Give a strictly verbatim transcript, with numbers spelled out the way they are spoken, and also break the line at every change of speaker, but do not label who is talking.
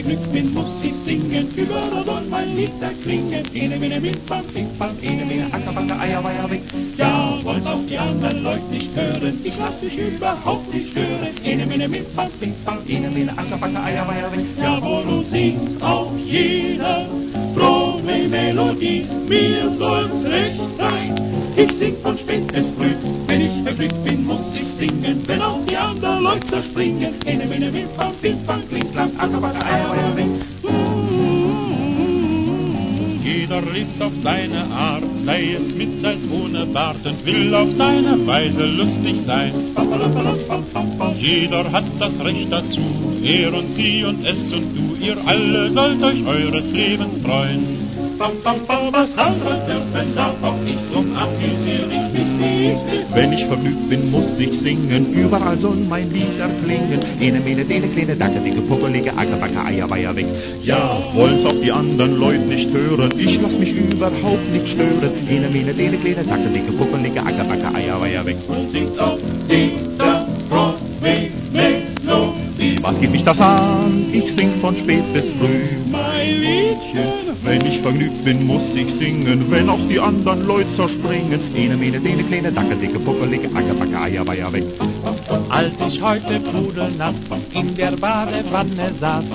vergnügt bin, muss ich singen, überall soll mein Lied erklingen. Ene, mene, min, bam, bing, bam, ene, mene, acker, backer, eier, weier, weg. Ja, wollen's auch die anderen Leute nicht hören, ich lass mich überhaupt nicht stören. Ene, mene, min, bam, bing, bam, ene, mene, acker, backer, eier, weier, weg. Jawohl, und singt auch jeder frohe Melodie, mir soll's recht sein. Ich sing von spät bis früh, wenn ich vergnügt bin, muss ich singen, wenn auch die anderen Leute zerspringen. Ene, mene, min, bam, bing, bam, kling, klang, acker, backer, eier, weier, weg.
Jeder lebt auf seine Art, sei es mit, sei es ohne Bart und will auf seine Weise lustig sein. Jeder hat das Recht dazu, er und sie und es und du, ihr alle sollt euch eures Lebens freuen.
Was andere dürfen, darf auch ich, drum amüsier ich mich nicht.
Wenn ich vergnügt bin, muss ich singen, überall soll mein Lied erklingen. Ene, mene, dene, kleine, dacke, dicke, puppelige, acker, backer, eier, weier, weg. Ja, wollen's auch die anderen Leute nicht hören, ich lass mich überhaupt nicht stören. Ene, mene, dene, kleine, dacke, dicke, puppelige, acker, backer, eier, weier, weg.
Und singt auch dieser Broadway Melodie.
Was geht mich das an? Ich sing von spät bis früh.
Mein Liedchen.
Wenn ich vergnügt bin, muss ich singen, wenn auch die anderen Leute zerspringen. Ene, mene, dene, kleine, dacke, dicke, puppelige, acker, backer, eier, weier, weg.
Als ich heute pudelnass in der Badewanne saß,